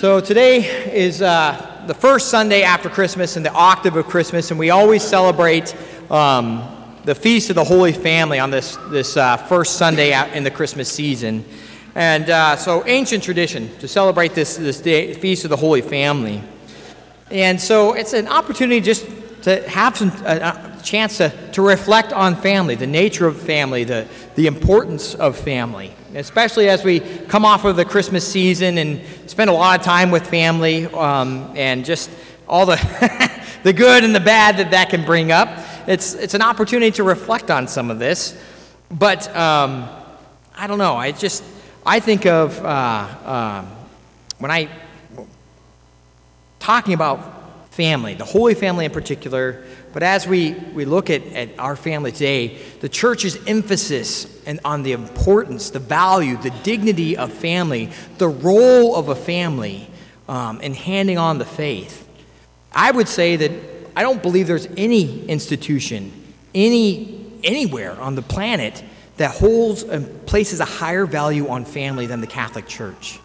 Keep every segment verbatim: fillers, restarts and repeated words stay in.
So today is uh, the first Sunday after Christmas and the octave of Christmas, and we always celebrate um, the Feast of the Holy Family on this this uh, first Sunday out in the Christmas season. And uh, so ancient tradition to celebrate this, this day, Feast of the Holy Family. And so it's an opportunity just to have some a, a chance to, to reflect on family, the nature of family, the, the importance of family. Especially as we come off of the Christmas season and spend a lot of time with family, um, and just all the the good and the bad that that can bring up. It's it's an opportunity to reflect on some of this. But um, I don't know. I just I think of uh, uh, when I talking about family, the Holy Family in particular. But as we, we look at, at our family today, the church's emphasis and on the importance, the value, the dignity of family, the role of a family um, in handing on the faith. I would say that I don't believe there's any institution, any anywhere on the planet that holds and places a higher value on family than the Catholic Church.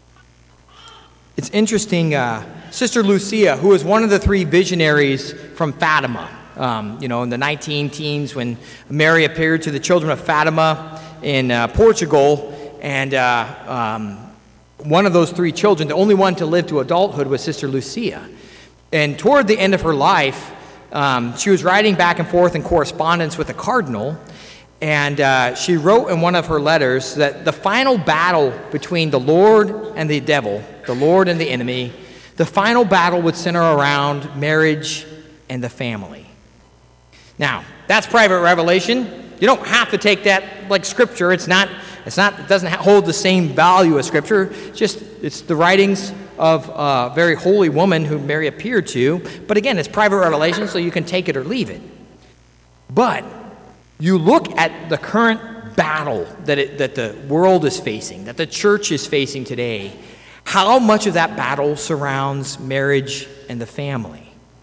It's interesting, uh, Sister Lucia, who was one of the three visionaries from Fatima, um, you know, in the nineteen teens when Mary appeared to the children of Fatima in uh, Portugal, and uh, um, one of those three children, the only one to live to adulthood, was Sister Lucia. And toward the end of her life, um, she was writing back and forth in correspondence with the cardinal, and uh, she wrote in one of her letters that the final battle between the Lord and the devil, the Lord and the enemy, the final battle would center around marriage and the family. Now, that's private revelation. You don't have to take that like scripture. It's not, it's not, it doesn't hold the same value as scripture. Just, it's the writings of a very holy woman who Mary appeared to. But again, it's private revelation, so you can take it or leave it. But you look at the current battle that it, that the world is facing, that the church is facing today. How much of that battle surrounds marriage and the family?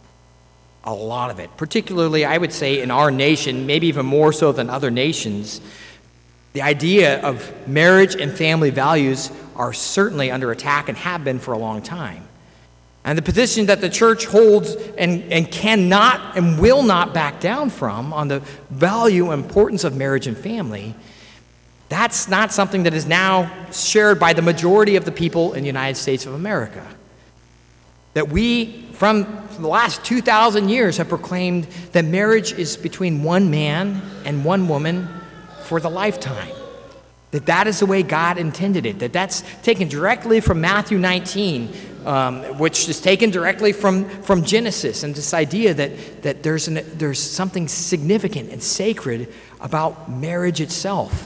A lot of it. Particularly, I would say, in our nation, maybe even more so than other nations, the idea of marriage and family values are certainly under attack and have been for a long time. And the position that the church holds and, and cannot and will not back down from on the value and importance of marriage and family, that's not something that is now shared by the majority of the people in the United States of America. That we, from the last two thousand years, have proclaimed that marriage is between one man and one woman for the lifetime. That that is the way God intended it. That that's taken directly from Matthew nineteen, um, which is taken directly from, from Genesis, and this idea that, that there's, an, there's something significant and sacred about marriage itself.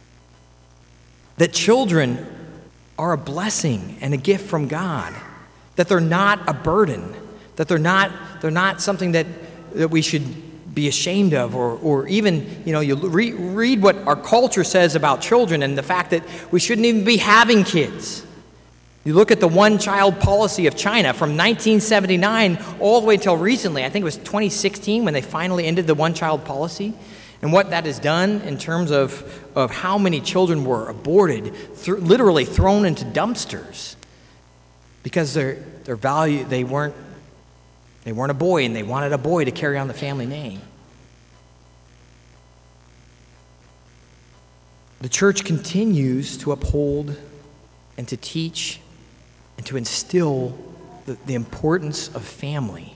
That children are a blessing and a gift from God. That they're not a burden. That they're not, they're not something that, that we should be ashamed of, or, or even, you know, you re- read what our culture says about children and the fact that we shouldn't even be having kids. You look at the one-child policy of China from nineteen seventy-nine all the way until recently. I think it was twenty sixteen when they finally ended the one-child policy. And what that has done in terms of, of how many children were aborted, th- literally thrown into dumpsters because their their value, they weren't they weren't a boy, and they wanted a boy to carry on the family name. The church continues to uphold and to teach and to instill the, the importance of family.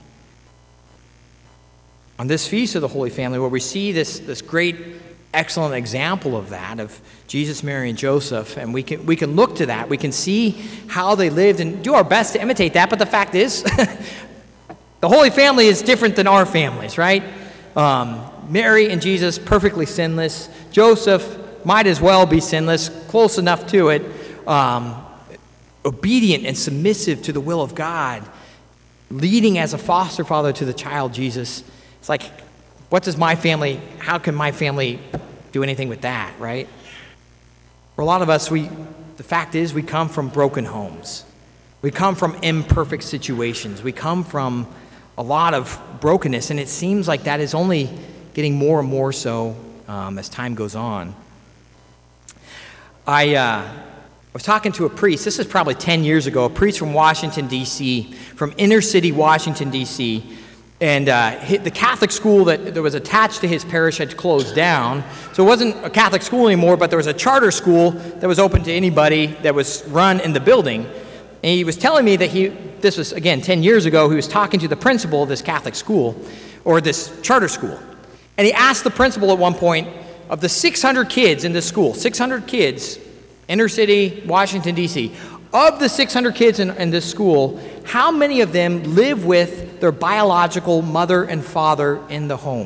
On this Feast of the Holy Family, where we see this, this great, excellent example of that, of Jesus, Mary, and Joseph, and we can, we can look to that. We can see how they lived and do our best to imitate that, but the fact is, the Holy Family is different than our families, right? Um, Mary and Jesus, perfectly sinless. Joseph might as well be sinless, close enough to it, um, obedient and submissive to the will of God, leading as a foster father to the child Jesus. It's like, what does my family, how can my family do anything with that, right? For a lot of us, we, the fact is we come from broken homes. We come from imperfect situations. We come from a lot of brokenness, and it seems like that is only getting more and more so um, as time goes on. I, uh, I was talking to a priest, this is probably ten years ago, a priest from Washington, D C, from inner city Washington, D C, and uh, the Catholic school that, that was attached to his parish had closed down. So it wasn't a Catholic school anymore, but there was a charter school that was open to anybody that was run in the building. And he was telling me that he, this was, again, ten years ago, he was talking to the principal of this Catholic school, or this charter school. And he asked the principal at one point, of the six hundred kids in this school, six hundred kids, inner city, Washington, D C, of the six hundred kids in, in this school, how many of them live with their biological mother and father in the home?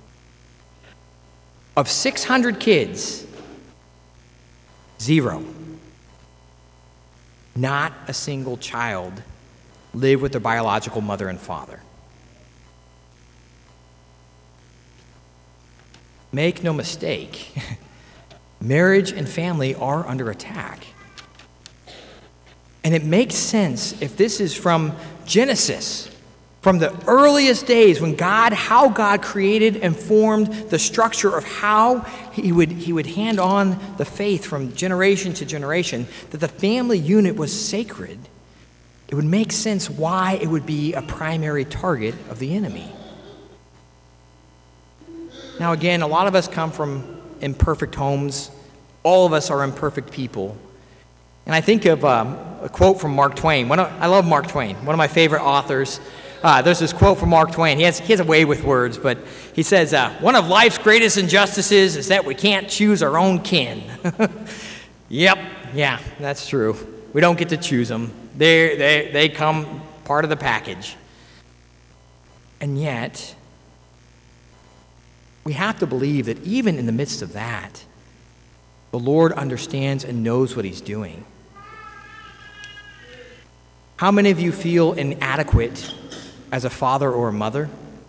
Of six hundred kids, zero. Not a single child lived with their biological mother and father. Make no mistake, marriage and family are under attack. And it makes sense if this is from Genesis, from the earliest days when God, how God created and formed the structure of how he would, he would hand on the faith from generation to generation, that the family unit was sacred. It would make sense why it would be a primary target of the enemy. Now again, a lot of us come from imperfect homes. All of us are imperfect people. And I think of um, a quote from Mark Twain. One of, I love Mark Twain, one of my favorite authors. Uh, there's this quote from Mark Twain. He has, he has a way with words, but he says, uh, one of life's greatest injustices is that we can't choose our own kin. Yep, yeah, that's true. We don't get to choose them. They, they, they come part of the package. And yet, we have to believe that even in the midst of that, the Lord understands and knows what he's doing. How many of you feel inadequate as a father or a mother?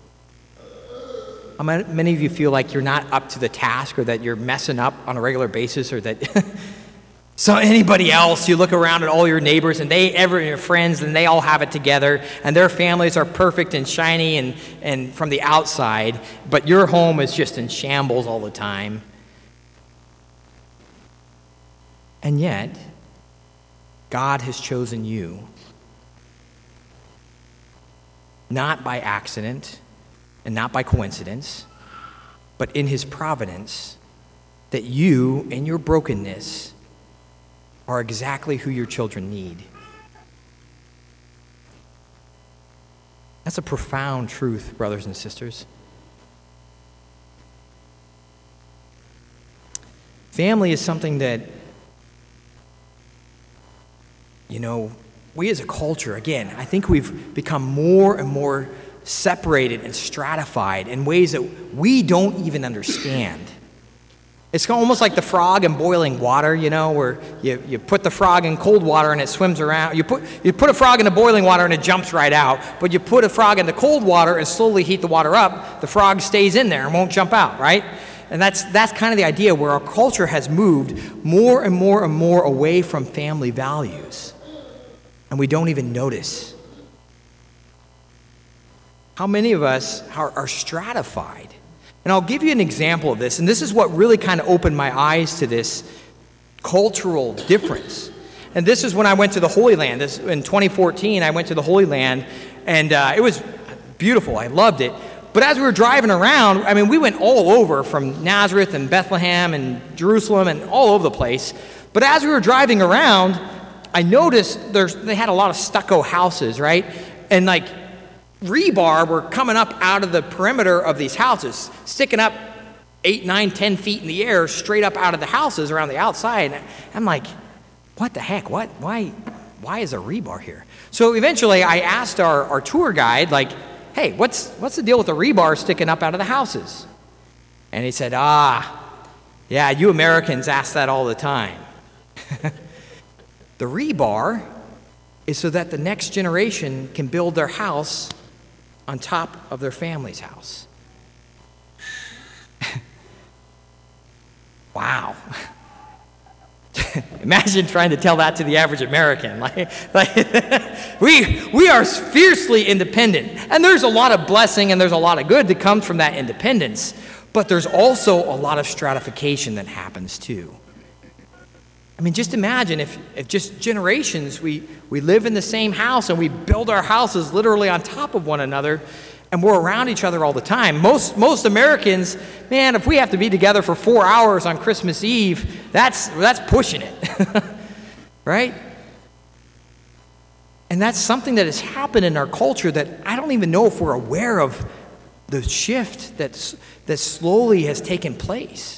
How many of you feel like you're not up to the task, or that you're messing up on a regular basis, or that so anybody else, you look around at all your neighbors and they, every your friends, and they all have it together and their families are perfect and shiny and, and from the outside, but your home is just in shambles all the time. And yet, God has chosen you, not by accident and not by coincidence, but in his providence, that you, in your brokenness, are exactly who your children need. That's a profound truth, brothers and sisters. Family is something that, you know, we as a culture, again, I think we've become more and more separated and stratified in ways that we don't even understand. It's almost like the frog in boiling water, you know, where you, you put the frog in cold water and it swims around. You put, you put a frog in the boiling water and it jumps right out. But you put a frog in the cold water and slowly heat the water up, the frog stays in there and won't jump out, right? And that's, that's kind of the idea where our culture has moved more and more and more away from family values. And we don't even notice. How many of us are, are stratified? And I'll give you an example of this, and this is what really kind of opened my eyes to this cultural difference. And this is when I went to the Holy Land. This, in twenty fourteen, I went to the Holy Land, and uh, it was beautiful. I loved it. But as we were driving around, I mean, we went all over, from Nazareth and Bethlehem and Jerusalem and all over the place. But as we were driving around, I noticed there's, they had a lot of stucco houses, right? And like, rebar were coming up out of the perimeter of these houses, sticking up eight, nine, ten feet in the air, straight up out of the houses around the outside. And I'm like, what the heck? What? Why? Why is there rebar here? So eventually, I asked our, our tour guide, like, hey, what's what's the deal with the rebar sticking up out of the houses? And he said, ah, yeah, you Americans ask that all the time. The rebar is so that the next generation can build their house on top of their family's house. Wow. Imagine trying to tell that to the average American. Like, like we, we are fiercely independent. And there's a lot of blessing and there's a lot of good that comes from that independence. But there's also a lot of stratification that happens too. I mean, just imagine if, if just generations, we, we live in the same house and we build our houses literally on top of one another, and we're around each other all the time. Most, most Americans, man, if we have to be together for four hours on Christmas Eve, that's, that's pushing it, right? And that's something that has happened in our culture that I don't even know if we're aware of the shift that's, that slowly has taken place.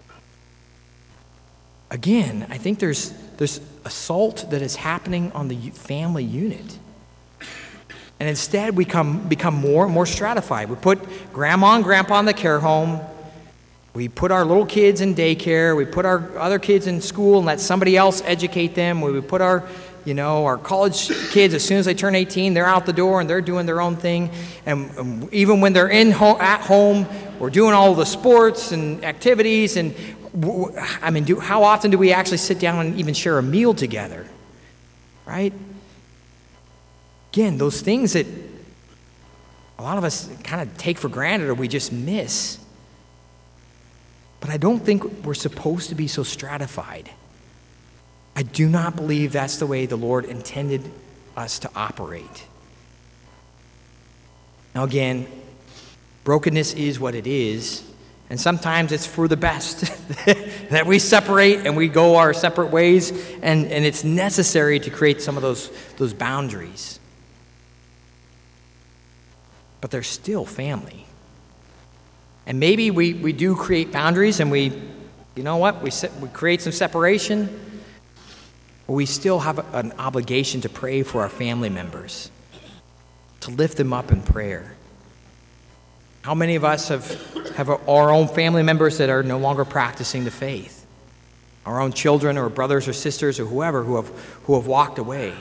Again, I think there's, there's assault that is happening on the family unit. And instead, we come, become more and more stratified. We put grandma and grandpa in the care home. We put our little kids in daycare. We put our other kids in school and let somebody else educate them. We put our, you know, our college kids, as soon as they turn eighteen, they're out the door and they're doing their own thing. And, and even when they're in ho- at home, we're doing all the sports and activities. And w- I mean, do, how often do we actually sit down and even share a meal together, right? Again, those things that a lot of us kind of take for granted or we just miss. But I don't think we're supposed to be so stratified. I do not believe that's the way the Lord intended us to operate. Now again, brokenness is what it is, and sometimes it's for the best that we separate and we go our separate ways, and, and it's necessary to create some of those, those boundaries. But they're still family. And maybe we, we do create boundaries and we, you know what, we, se- we create some separation, but we still have a, an obligation to pray for our family members, to lift them up in prayer. How many of us have, have our own family members that are no longer practicing the faith? Our own children or brothers or sisters or whoever who have, who have walked away.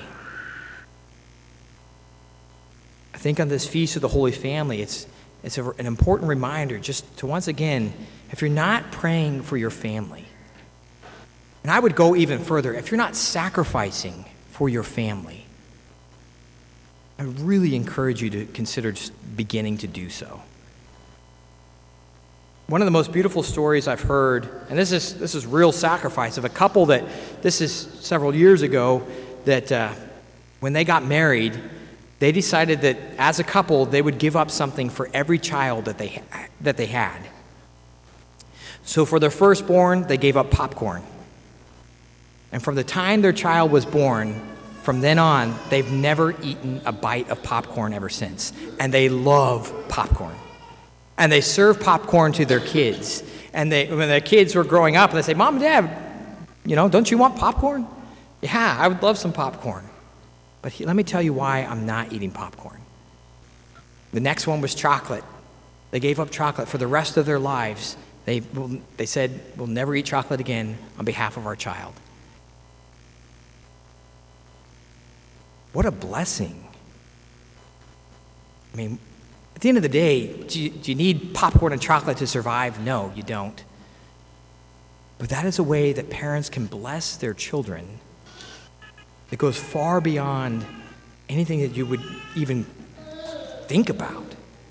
I think on this Feast of the Holy Family, it's, it's a, an important reminder just to once again, if you're not praying for your family, and I would go even further, if you're not sacrificing for your family, I really encourage you to consider just beginning to do so. One of the most beautiful stories I've heard, and this is this is real sacrifice, of a couple that, this is several years ago, that uh, when they got married, they decided that as a couple, they would give up something for every child that they that they had. So for their firstborn, they gave up popcorn. And from the time their child was born, from then on, they've never eaten a bite of popcorn ever since. And they love popcorn. And they serve popcorn to their kids. And they, when their kids were growing up, they say, Mom and Dad, you know, don't you want popcorn? Yeah, I would love some popcorn. But he, let me tell you why I'm not eating popcorn. The next one was chocolate. They gave up chocolate for the rest of their lives. They, will, they said, we'll never eat chocolate again on behalf of our child. What a blessing. I mean, at the end of the day, do you, do you need popcorn and chocolate to survive? No, you don't. But that is a way that parents can bless their children that goes far beyond anything that you would even think about.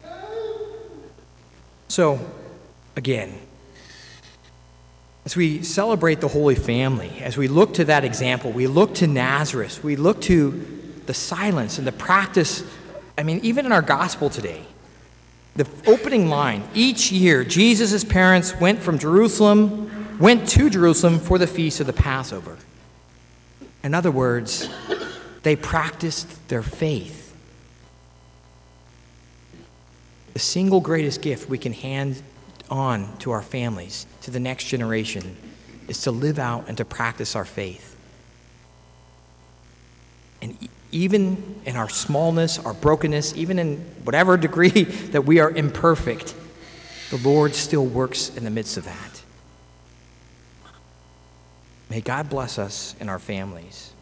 So, again, as we celebrate the Holy Family, as we look to that example, we look to Nazareth, we look to the silence and the practice. I mean, even in our gospel today, the opening line, each year, Jesus' parents went from Jerusalem, went to Jerusalem for the feast of the Passover. In other words, they practiced their faith. The single greatest gift we can hand on to our families, to the next generation, is to live out and to practice our faith. And even in our smallness, our brokenness, even in whatever degree that we are imperfect, the Lord still works in the midst of that. May God bless us and our families.